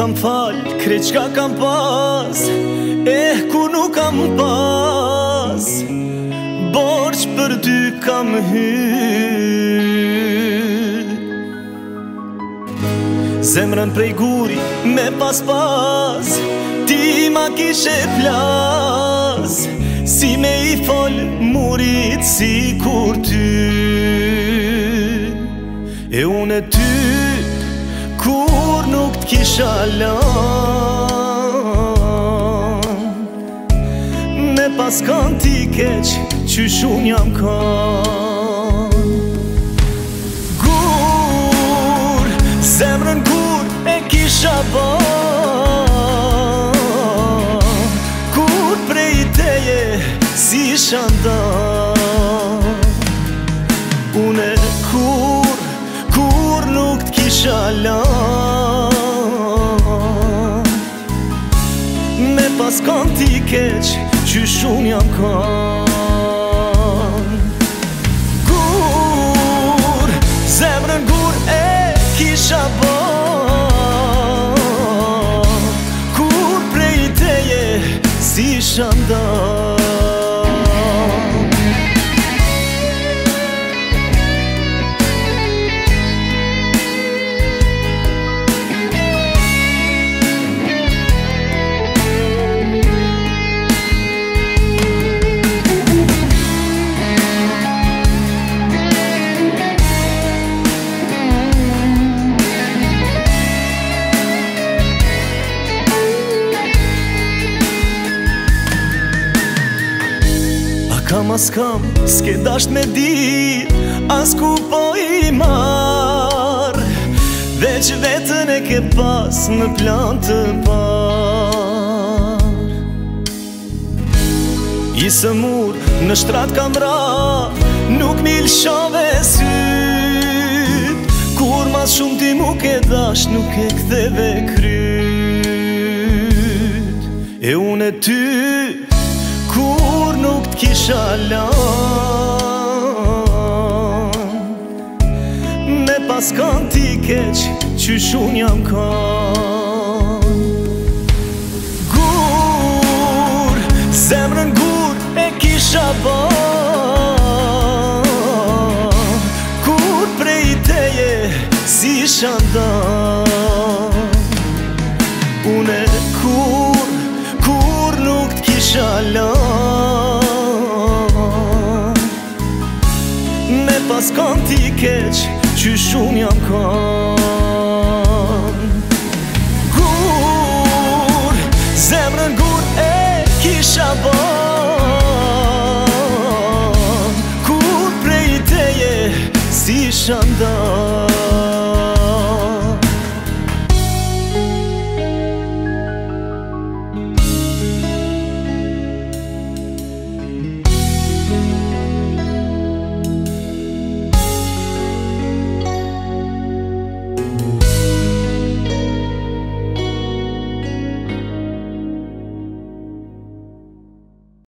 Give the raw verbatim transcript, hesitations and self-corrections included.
kam fal, krejt qka kam pas, eh kur nuk kam pas, borç për ty kam hyr. Zemrën prej guri me pas pas, ti ma kishe plas, si me i fol murit si kur ty. E unë e ty kur nuk t'kisha lan, me pas kanë ti keq, qysh unë jam kan. Gur, zemrën kur e kisha ban, kur prej teje si shandan. Unë e kur, kur nuk t'kisha lan, me pas kanë ti keq, qysh unë jam kan. Gur, zemrën gur e kisha ban, kur prej teje si shandan. Kam as kam, s'ke dasht me dit, as ku po i mar, veç vetën e ke pas në plan të par. I sëmur në shtrat kam ra, nuk mi lëshove syt, kur mas shumë ti mu ke dasht, nuk e ktheve kryt. E unë e ty kur nuk t'kisha lan, me pas kanë ti keq, qysh unë jam kan. Gur, zemrën gur e kisha ban, kur prej teje si shandan. Unë e kur, kur nuk t'kisha lan, me pas kanë ti keq, qysh unë jam kan. Gur, zemrën gur e kisha ban, kur prej teje si shandan.